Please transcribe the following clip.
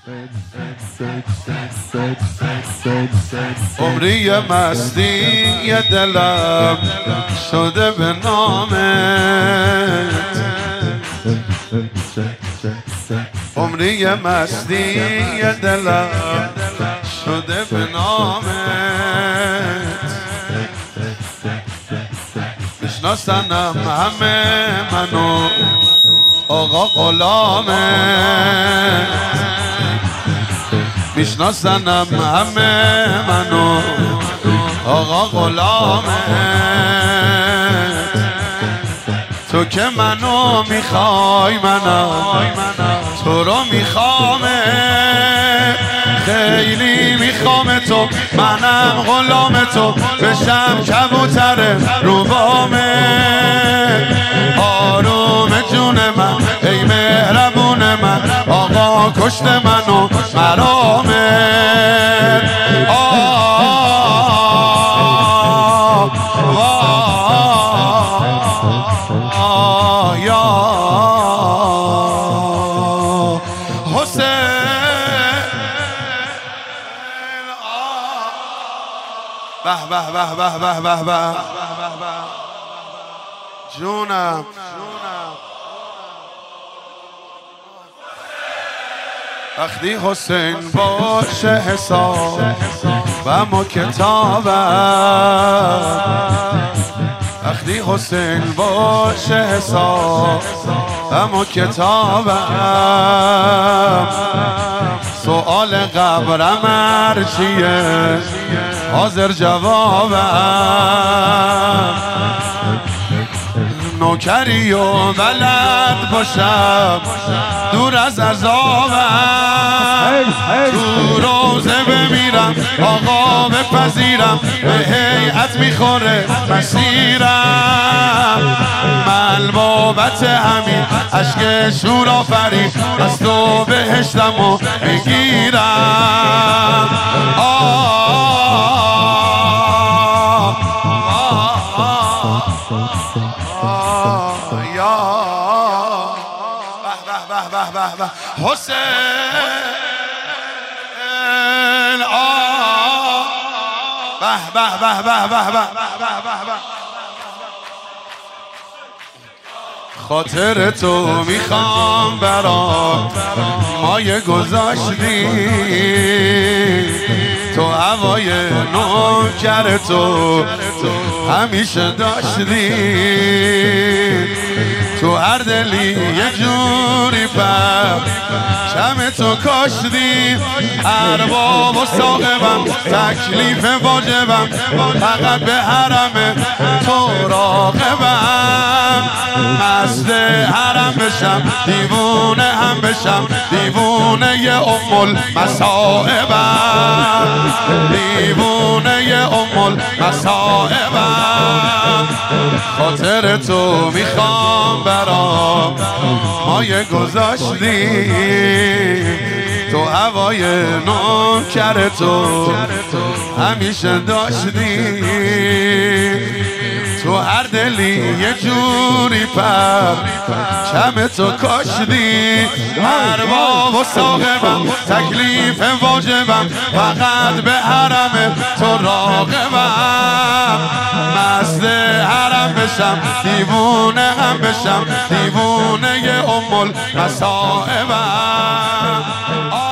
عمری مستی دلم شده به نامت، عمری مستی دلم شده به نامت. میشناسنم همه منو آقا غلامت، میشناسنم همه منو آقا غلامت. تو که منو میخوای منم تو رو میخوامه، خیلی میخوام تو منم غلام تو بشم کبوتر رو بامه. آروم جون من ای مهربون من آقا کشت منو مرامه. یا حسین به به به به به به به جونم. وقتی حسین باشه حساب و ما کتابم، وقتی حسین باشه حساب و ما کتابم. سؤال قبرم هرچیه حاضر جوابم. نوکری و بلد باشم دور از عذابم. تو روزه بمیرم آقا بپذیرم به هیئت میخوره مسیرم. من بابت همین عشق شور آفرین از تو بهشتمو میگیرم. حسین به به به به به به. خاطر تو میخوام برات مایه گذاشتی، تو هوای نوکر تو همیشه داشتی. تو هر دلی یه جوری شم تو کاشتی. ارباب و ساقبم تکلیف واجبم فقط به حرم تو راغبم. مست حرم بشم دیوونه هم بشم دیوونه ی ام المصائبم، دیوونه ی ام المصائبم. خاطر تو میخوام برام مایه گذاشتی، تو هوای نوکر تو همیشه داشتی. تو هر دلی یه جوری شم تو کاشتی. ارباب و ساقبم تکلیف واجبم فقط به حرم تو راغبم. مست حرم بشم دیوونه هم بشم دیوونه ی ام المصائبم.